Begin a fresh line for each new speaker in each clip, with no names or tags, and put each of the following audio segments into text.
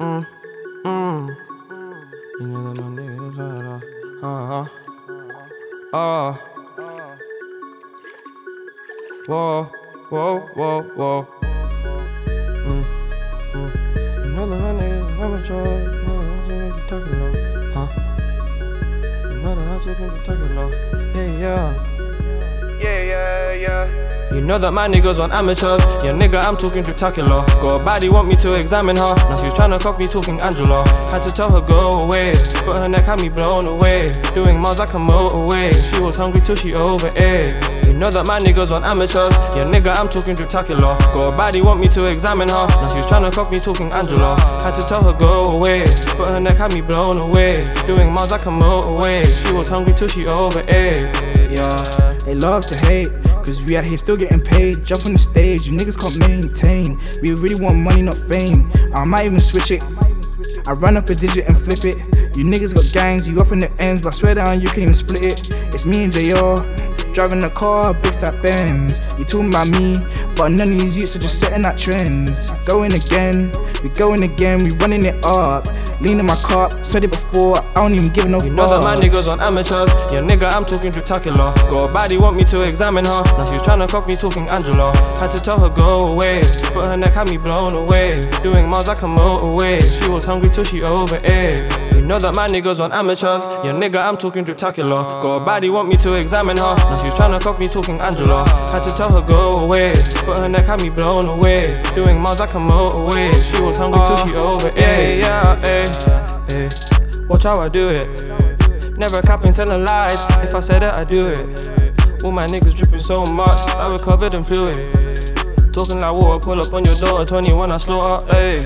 Mm, mm. You know that my niggas are oh. Whoa, whoa, whoa, whoa. You know that my niggas I'm talking low, huh? You know that I took him to talking low, yeah. You know that my niggas on amateurs. Yeah, nigga, I'm talking drip talking law. Got a body, want me to examine her. Now she's tryna cuff me, talking Angela. Had to tell her go away, but her neck had me blown away. Doing miles like a motorway. She was hungry till she overate. You know that my niggas on amateurs. Yeah, nigga, I'm talking drip talking law. Got a body, want me to examine her. Now she's tryna cuff me, talking Angela. Had to tell her go away, but her neck had me blown away. Doing miles like a motorway. She was hungry till she overate.
Yeah, they love to hate, cause we out here still getting paid. Jump on the stage, you niggas can't maintain. We really want money, not fame. I might even switch it. I run up a digit and flip it. You niggas got gangs, you up in the ends, but I swear down you can even split it. It's me and JR, driving a car, big fat Benz. You talking about me, but none of these youths are just setting out trends. Going again, we running it up. Lean in my cup, said it before, I don't even give no fuck.
You know that my niggas on amateurs. Yeah, nigga, I'm talking drip talking law. Got a body, want me to examine her. Now she's tryna cuff me, talking Angela. Had to tell her go away, but her neck had me blown away. Doing miles like a motorway. She was hungry till she overate. You know that my niggas on amateurs. Yeah, nigga, I'm talking drip talking law. Got a body, want me to examine her. Now she's tryna cuff me, talking Angela. Had to tell her go away, but her neck had me blown away. Doing miles like a motorway. She was hungry till she overate. Watch how I do it. Never capping, telling lies. If I said it, I do it. All my niggas dripping so much, I recovered in fluid. Talking like water, pull up on your door. 21, I slaughter,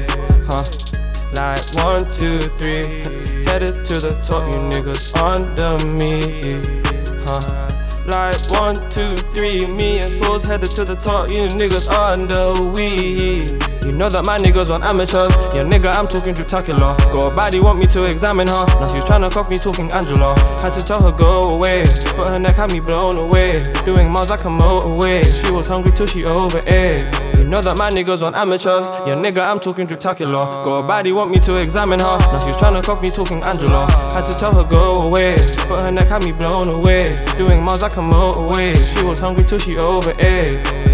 Like 1, 2, 3, headed to the top. You niggas under me, Like 1, 2, 3, me and Sauce headed to the top. You niggas under we. You know that my niggas on amateurs. Yeah, nigga, I'm talking drip talking law. Got a body, want me to examine her. Now she's tryna cuff me, talking Angela. Had to tell her go away, but her neck had me blown away. Doing miles like a motorway. She was hungry till she overate. You know that my niggas on amateurs. Yeah, nigga, I'm talking drip talking law. Got a body, want me to examine her. Now she's tryna cuff me, talking Angela. Had to tell her go away, but her neck had me blown away. Doing miles like a motorway. She was hungry till she overate.